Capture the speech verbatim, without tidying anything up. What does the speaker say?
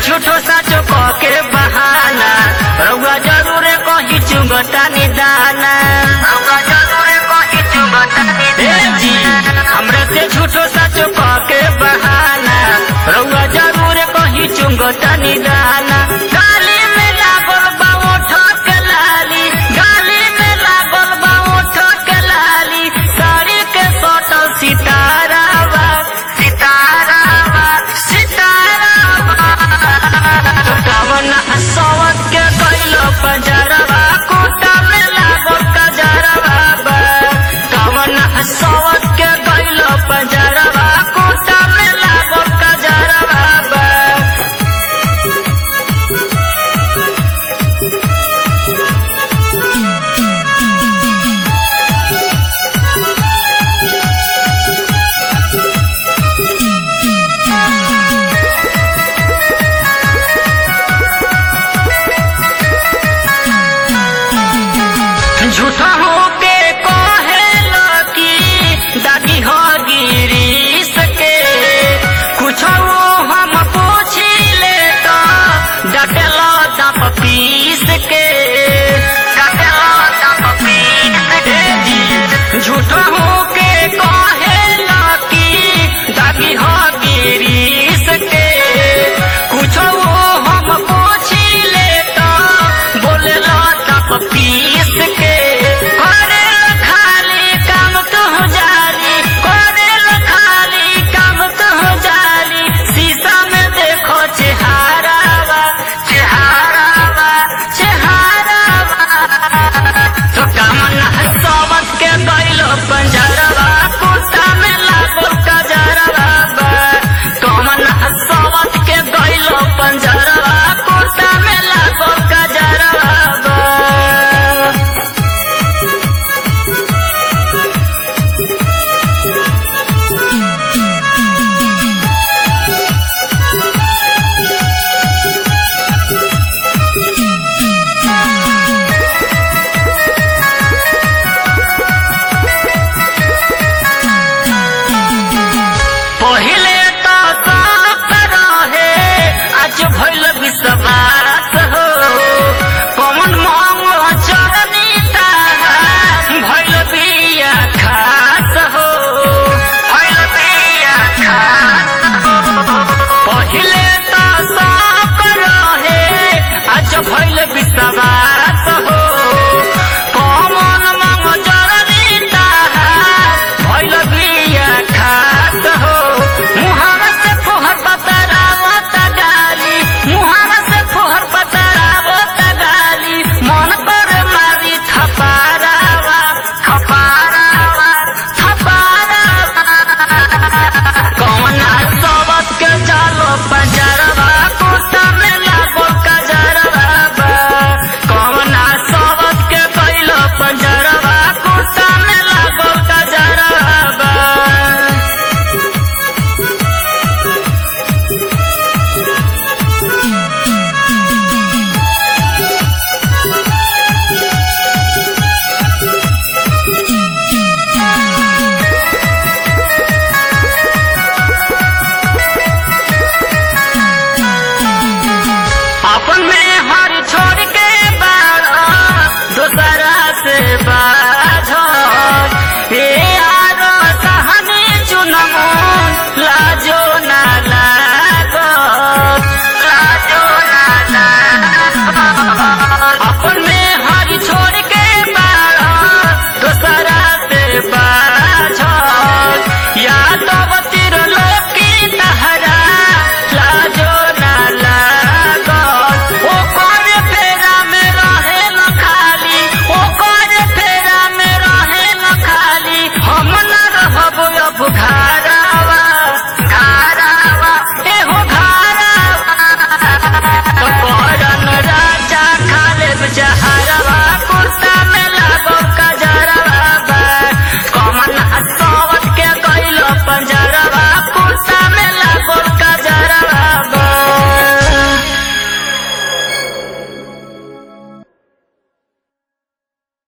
झूठो साचो कह के बहाना रउआ जरूर कही चुगता निदाना रउआ जरूर कही चुगता निदाना हमरे से झूठो साचो कह के बहाना रउआ जरूर कही चुगता निदाना गाली में लागल बा ओठ के लाली गाली में लागल बा ओठ के लाली साड़ी के सटल सितारा बा सितारा बा सितारा कवना सवत के गइलो पंजरवा कोटा में लागो कजरवा बा कवना सवत के गइलो पंजरवा कोटा में लागो कजरवा बा झूठा होके कहेला कि दादी हो गिरीश के कुछ हम पूछिले तो डटेला दाप पीस के डटेला दाप पीस के झूठा होके कहेला कि दादी हो गिरीश के कुछ हम पूछिले तो बोलेला दाप पीस के पंजरा